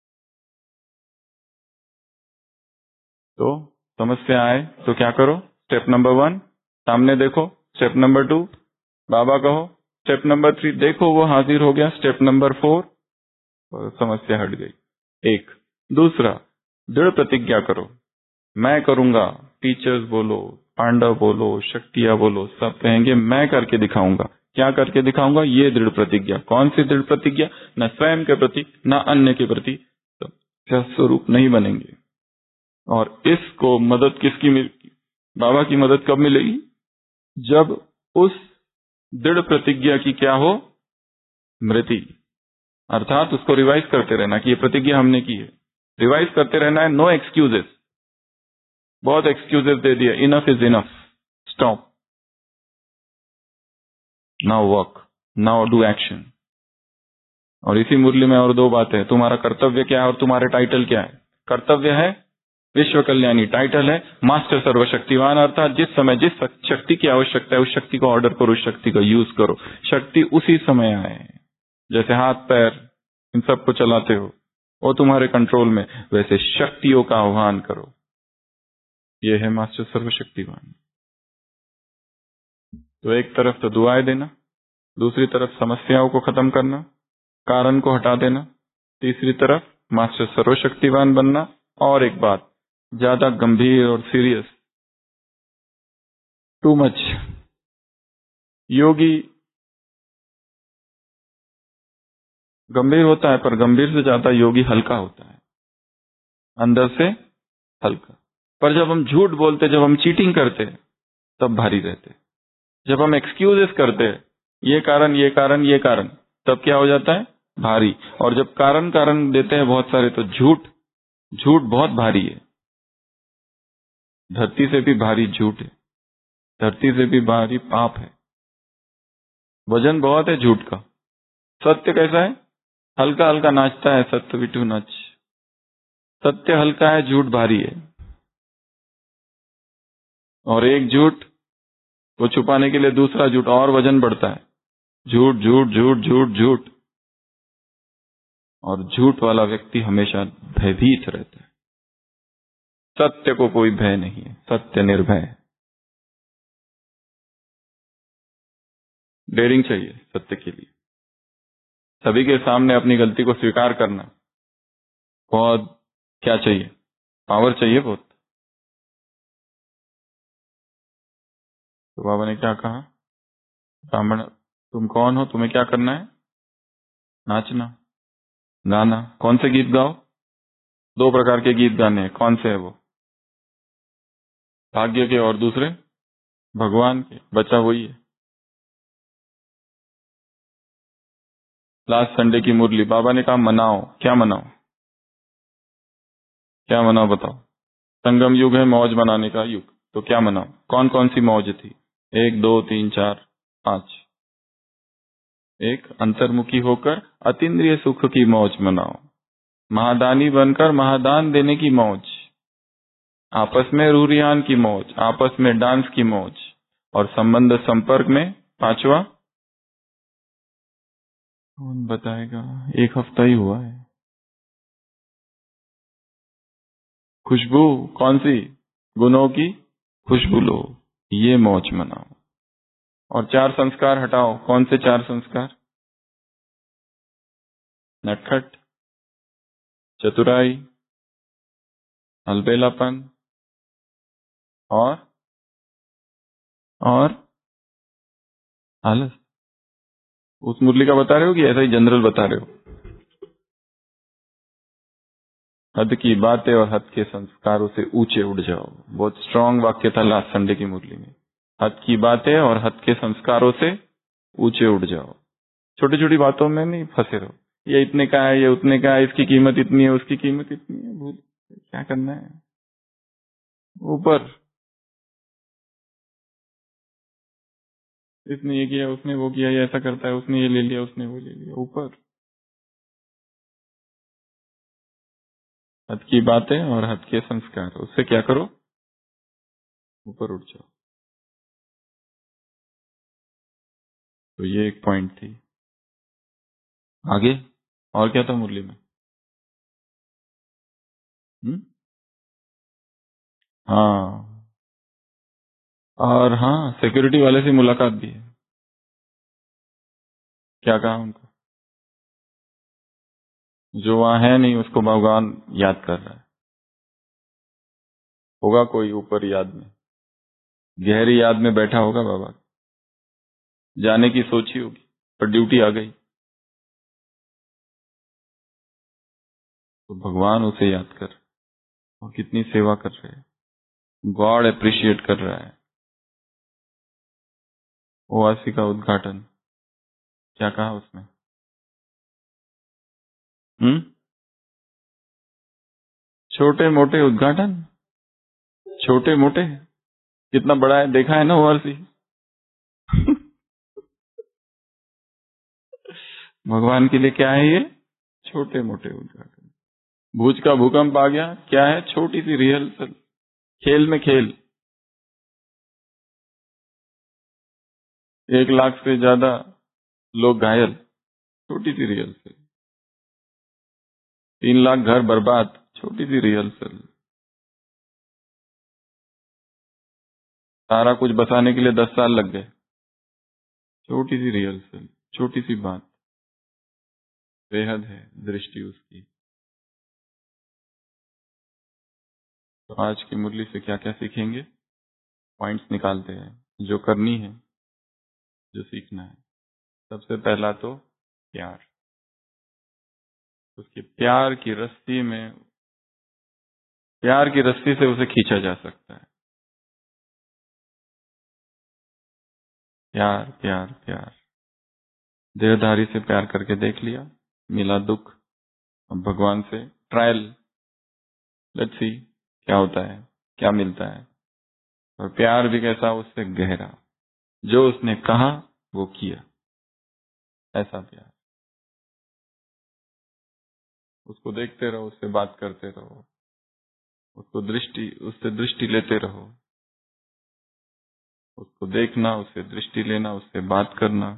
तो समस्या आए तो क्या करो? स्टेप नंबर वन, सामने देखो। स्टेप नंबर टू, बाबा कहो। स्टेप नंबर थ्री, देखो वो हाजिर हो गया। स्टेप नंबर फोर, समस्या हट गई। एक दूसरा, दृढ़ प्रतिज्ञा करो, मैं करूंगा। टीचर्स बोलो, पांडव बोलो, शक्तियां बोलो, सब कहेंगे मैं करके दिखाऊंगा। क्या करके दिखाऊंगा? ये दृढ़ प्रतिज्ञा। कौन सी दृढ़ प्रतिज्ञा? न स्वयं के प्रति न अन्य के प्रति तो स्वरूप नहीं बनेंगे। और इसको मदद किसकी मिलेगी? बाबा की मदद कब मिलेगी? जब उस दृढ़ प्रतिज्ञा की क्या हो? स्मृति। अर्थात उसको रिवाइज करते रहना कि ये प्रतिज्ञा हमने की है। रिवाइज करते रहना है, नो एक्सक्यूजेस। बहुत एक्सक्यूजेस दे दिए, enough is enough, stop, now work, now do action. और इसी मुरली में और दो बातें, तुम्हारा कर्तव्य क्या है और तुम्हारे टाइटल क्या है। कर्तव्य है विश्व कल्याणी, टाइटल है मास्टर सर्वशक्तिवान, अर्थात जिस समय जिस शक्ति की आवश्यकता है उस शक्ति को ऑर्डर करो, उस शक्ति का यूज करो, शक्ति उसी समय आए। जैसे हाथ पैर इन सबको चलाते हो वो तुम्हारे कंट्रोल में, वैसे शक्तियों का आह्वान करो। ये है मास्टर सर्वशक्तिवान। तो एक तरफ तो दुआएं देना, दूसरी तरफ समस्याओं को खत्म करना, कारण को हटा देना, तीसरी तरफ मास्टर सर्वशक्तिवान बनना। और एक बात, ज्यादा गंभीर और सीरियस, टू मच। योगी गंभीर होता है पर गंभीर से ज्यादा योगी हल्का होता है, अंदर से हल्का। पर जब हम झूठ बोलते, जब हम चीटिंग करते तब भारी रहते। जब हम एक्सक्यूजेस करते, ये कारण ये कारण ये कारण, तब क्या हो जाता है, भारी। और जब कारण कारण देते हैं बहुत सारे, तो झूठ झूठ बहुत भारी है। धरती से भी भारी झूठ है, धरती से भी भारी पाप है। वजन बहुत है झूठ का। सत्य कैसा है, हल्का हल्का नाचता है, सत्य विटू नाच। सत्य हल्का है, झूठ भारी है। और एक झूठ को छुपाने के लिए दूसरा झूठ, और वजन बढ़ता है। झूठ झूठ झूठ झूठ झूठ। और झूठ वाला व्यक्ति हमेशा भयभीत रहता है। सत्य को कोई भय नहीं है, सत्य निर्भय है। डेयरिंग चाहिए सत्य के लिए, सभी के सामने अपनी गलती को स्वीकार करना। बहुत क्या चाहिए, पावर चाहिए बहुत। तो बाबा ने क्या कहा, ब्राह्मण तुम कौन हो, तुम्हें क्या करना है, नाचना गाना। कौन से गीत गाओ, दो प्रकार के गीत गाने हैं, कौन से है वो, भाग्य के और दूसरे भगवान के। बचा वही है। लास्ट संडे की मुरली बाबा ने कहा मनाओ, क्या मनाओ, क्या मनाओ बताओ। संगम युग है मौज मनाने का युग, तो क्या मनाओ, कौन कौन सी मौज थी, एक दो तीन चार पांच। एक, अंतर्मुखी होकर अतीन्द्रिय सुख की मौज मनाओ, महादानी बनकर महादान देने की मौज, आपस में रूरियान की मौज, आपस में डांस की मौज, और संबंध संपर्क में पांचवा कौन बताएगा, एक हफ्ता ही हुआ है। खुशबू, कौन सी, गुणों की खुशबू लो, ये मौज मनाओ। और चार संस्कार हटाओ, कौन से चार संस्कार, नटखट, चतुराई, अलबेलापन और और आलस। उस मुरली का बता रहे हो कि ऐसा ही जनरल बता रहे हो। हद की बातें और हद के संस्कारों से ऊंचे उड़ जाओ, बहुत स्ट्रांग वाक्य था लास्ट संडे की मुरली में। हद की बातें और हद के संस्कारों से ऊंचे उड़ जाओ। छोटी छोटी बातों में नहीं फंसे रहो, ये इतने का है, ये उतने का है, इसकी कीमत इतनी है, उसकी कीमत इतनी है। भूल क्या करना है, ऊपर इसने ये किया, उसने वो किया, ये ऐसा करता है, उसने ये ले लिया, उसने वो ले लिया, ऊपर। हद की बातें और हद के संस्कार, उससे क्या करो, ऊपर उठ जाओ। तो ये एक पॉइंट थी। आगे और क्या था मुरली में, हुँ? हाँ, और हाँ सिक्योरिटी वाले से मुलाकात भी है। क्या कहा उनको, जो वहां है नहीं उसको भगवान याद कर रहा है। होगा कोई ऊपर याद में, गहरी याद में बैठा होगा बाबा, जाने की सोची होगी पर ड्यूटी आ गई, तो भगवान उसे याद कर और कितनी सेवा कर रहे हैं, गॉड अप्रिशिएट कर रहा है। ओआसी का उद्घाटन, क्या कहा उसमें, हम्म छोटे मोटे उद्घाटन, छोटे मोटे कितना बड़ा है देखा है ना ओवरसी। भगवान के लिए क्या है ये? छोटे मोटे उद्घाटन। भुज का भूकंप आ गया, क्या है? छोटी सी रिहर्सल, खेल में खेल। एक लाख से ज्यादा लोग घायल, छोटी सी रिहर्सल। तीन लाख घर बर्बाद, छोटी सी रिहर्सल। सारा कुछ बसाने के लिए दस साल लग गए, छोटी सी रिहर्सल, छोटी सी बात। बेहद है दृष्टि उसकी। तो आज की मुरली से क्या क्या सीखेंगे? पॉइंट्स निकालते हैं जो करनी है, जो सीखना है। सबसे पहला तो प्यार। उसके प्यार की रस्सी में, प्यार की रस्सी से उसे खींचा जा सकता है। प्यार प्यार प्यार। देहधारी से प्यार करके देख लिया, मिला दुख। अब भगवान से ट्रायल, लेट्स सी क्या होता है, क्या मिलता है। और प्यार भी कैसा? उससे गहरा, जो उसने कहा वो किया, ऐसा प्यार। उसको देखते रहो, उससे बात करते रहो, उसको दृष्टि, उससे दृष्टि लेते रहो। उसको देखना, उससे दृष्टि लेना, उससे बात करना,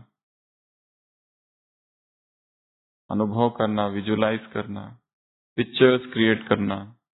अनुभव करना, विजुलाइज करना, पिक्चर्स क्रिएट करना,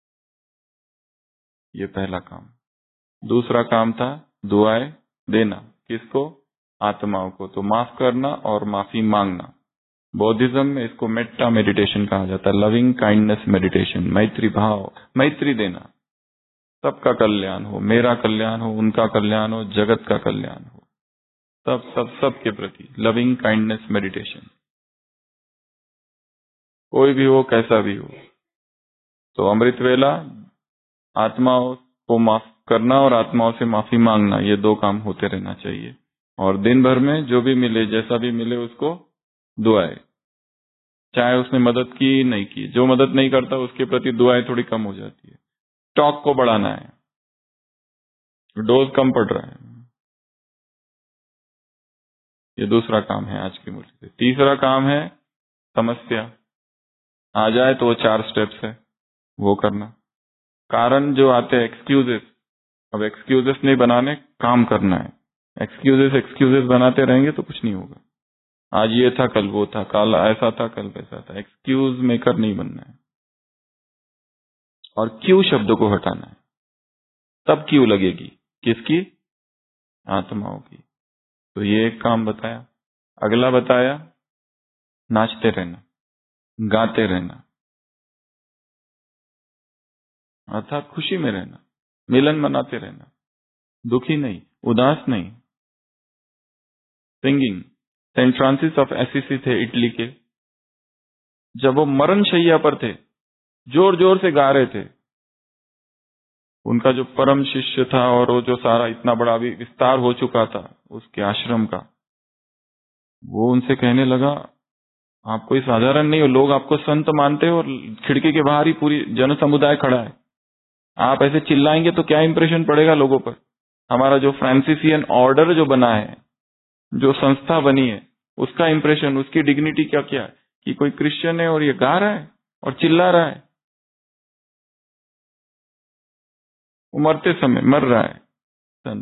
ये पहला काम। दूसरा काम था दुआएं देना। किसको? आत्माओं को। तो माफ करना और माफी मांगना। बौद्धिज्म में इसको मेट्टा मेडिटेशन कहा जाता है, लविंग काइंडनेस मेडिटेशन। मैत्री भाव, मैत्री देना, सबका कल्याण हो, मेरा कल्याण हो, उनका कल्याण हो, जगत का कल्याण हो, सब सब सब के प्रति लविंग काइंडनेस मेडिटेशन। कोई भी हो, कैसा भी हो। तो अमृत वेला आत्माओं को माफ करना और आत्माओं से माफी मांगना, ये दो काम होते रहना चाहिए। और दिन भर में जो भी मिले, जैसा भी मिले, उसको दुआएं, चाहे उसने मदद की नहीं की। जो मदद नहीं करता उसके प्रति दुआएं थोड़ी कम हो जाती है। स्टॉक को बढ़ाना है, डोज कम पड़ रहा है। ये दूसरा काम है आज की मुरली से। तीसरा काम है समस्या आ जाए तो वो चार स्टेप्स है, वो करना। कारण जो आते हैं, एक्सक्यूजेस, अब एक्सक्यूजेस नहीं बनाने, काम करना है। एक्सक्यूजेस एक्सक्यूजेस बनाते रहेंगे तो कुछ नहीं होगा। आज ये था, कल वो था, कल ऐसा था, कल वैसा था। एक्सक्यूज मेकर नहीं बनना है। और क्यों शब्द को हटाना है। तब क्यों लगेगी? किसकी? आत्माओं की। तो ये एक काम बताया। अगला बताया नाचते रहना, गाते रहना, अर्थात खुशी में रहना, मिलन मनाते रहना, दुखी नहीं, उदास नहीं। Singing. Saint Francis of Assisi थे इटली के, जब वो मरण शैया पर थे, जोर जोर से गा रहे थे। उनका जो परम शिष्य था, और वो जो सारा इतना बड़ा भी विस्तार हो चुका था उसके आश्रम का, वो उनसे कहने लगा, आप कोई साधारण नहीं हो, लोग आपको संत मानते हो और खिड़की के बाहर ही पूरी जन समुदाय खड़ा है। आप ऐसे चिल्लाएंगे तो क्या इंप्रेशन पड़ेगा लोगों पर। हमारा जो फ्रांसिसियन ऑर्डर जो बना है, जो संस्था बनी है, उसका इंप्रेशन, उसकी डिग्निटी क्या क्या है कि कोई क्रिश्चियन है और ये गा रहा है और चिल्ला रहा है। वो मरते समय मर रहा है संत।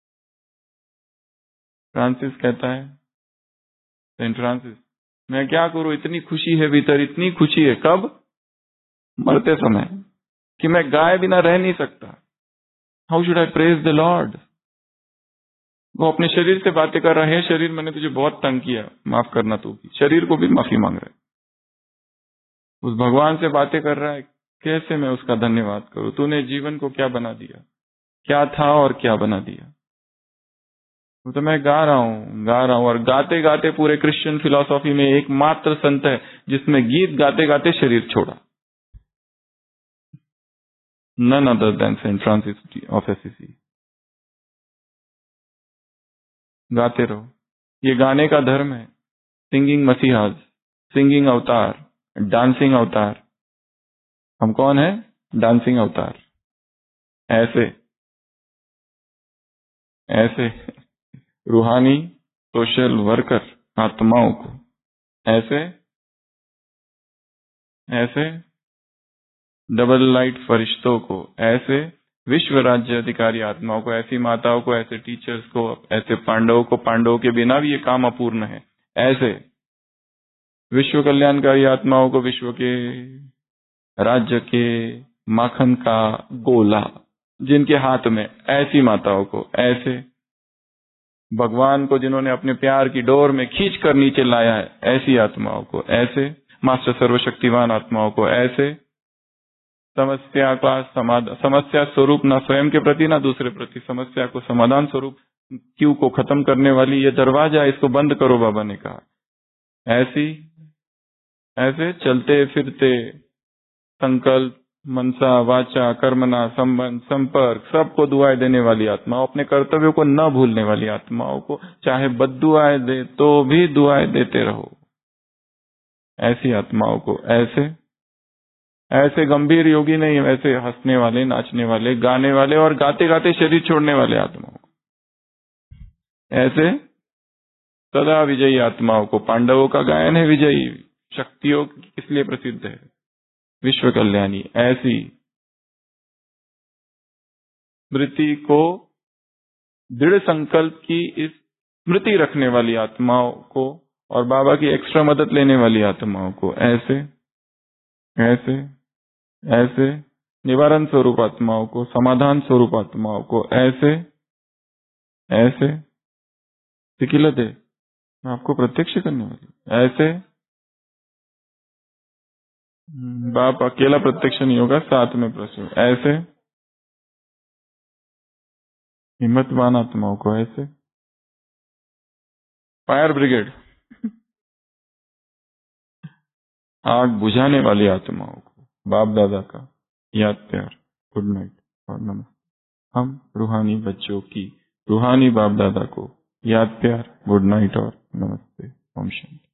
फ्रांसिस कहता है, सेंट फ्रांसिस, मैं क्या करूं, इतनी खुशी है भीतर, इतनी खुशी है। कब? मरते समय, कि मैं गाए बिना रह नहीं सकता। How should I praise the Lord. वो अपने शरीर से बातें कर रहा है, शरीर मैंने तुझे बहुत तंग किया, माफ करना तू भी। शरीर को भी माफी मांग रहा है। उस भगवान से बातें कर रहा है, कैसे मैं उसका धन्यवाद करूं। तूने जीवन को क्या बना दिया, क्या था और क्या बना दिया। तो मैं गा रहा हूं, गा रहा हूं, और गाते गाते पूरे क्रिश्चियन फिलॉसफी में एकमात्र संत है जिसने गीत गाते गाते शरीर छोड़ा। None other than Saint Francis of Assisi. गाते रहो, ये गाने का धर्म है। Singing messiahs, singing avatar, dancing avatar. हम कौन है? डांसिंग अवतार। ऐसे ऐसे रूहानी सोशल वर्कर आत्माओं को, ऐसे ऐसे डबल लाइट फरिश्तों को, ऐसे विश्व राज्य अधिकारी आत्माओं को, ऐसी माताओं को, ऐसे टीचर्स को, ऐसे पांडवों को, पांडवों के बिना भी ये काम अपूर्ण है, ऐसे विश्व कल्याणकारी आत्माओं को, विश्व के राज्य के माखन का गोला जिनके हाथ में, ऐसी माताओं को, ऐसे भगवान को जिन्होंने अपने प्यार की डोर में खींच कर नीचे लाया है, ऐसी आत्माओं को, ऐसे मास्टर सर्वशक्तिवान आत्माओं को, ऐसे समस्या का समाधान, समस्या स्वरूप ना स्वयं के प्रति ना दूसरे प्रति, समस्या को समाधान स्वरूप क्यों को खत्म करने वाली ये दरवाजा, इसको बंद करो बाबा ने कहा। ऐसी ऐसे चलते फिरते संकल्प, मनसा, वाचा, कर्मना, संबंध, संपर्क सबको दुआएं देने वाली आत्माओं, अपने कर्तव्यों को न भूलने वाली आत्माओं को, चाहे बद्दुआएं दे तो भी दुआएं देते रहो, ऐसी आत्माओं को, ऐसे ऐसे गंभीर योगी नहीं, वैसे हंसने वाले, नाचने वाले, गाने वाले और गाते गाते शरीर छोड़ने वाले आत्माओं को, ऐसे सदा विजयी आत्माओं को। पांडवों का गायन है विजयी शक्तियों किस लिए प्रसिद्ध है, विश्व कल्याणी। ऐसी स्मृति को, दृढ़ संकल्प की इस स्मृति रखने वाली आत्माओं को और बाबा की एक्स्ट्रा मदद लेने वाली आत्माओं को, ऐसे ऐसे ऐसे निवारण स्वरूप आत्माओं को, समाधान स्वरूप आत्माओं को, ऐसे ऐसे सिकिलत है आपको प्रत्यक्ष करने वाली, ऐसे बाप अकेला प्रत्यक्ष नहीं होगा, साथ में प्रसन्न, ऐसे हिम्मतवान आत्माओं को, ऐसे फायर ब्रिगेड आग बुझाने वाली आत्माओं को, बाप दादा का याद प्यार, गुड नाइट और नमस्ते। हम रूहानी बच्चों की रूहानी बाप दादा को याद प्यार, गुड नाइट और नमस्ते। ओम शांति।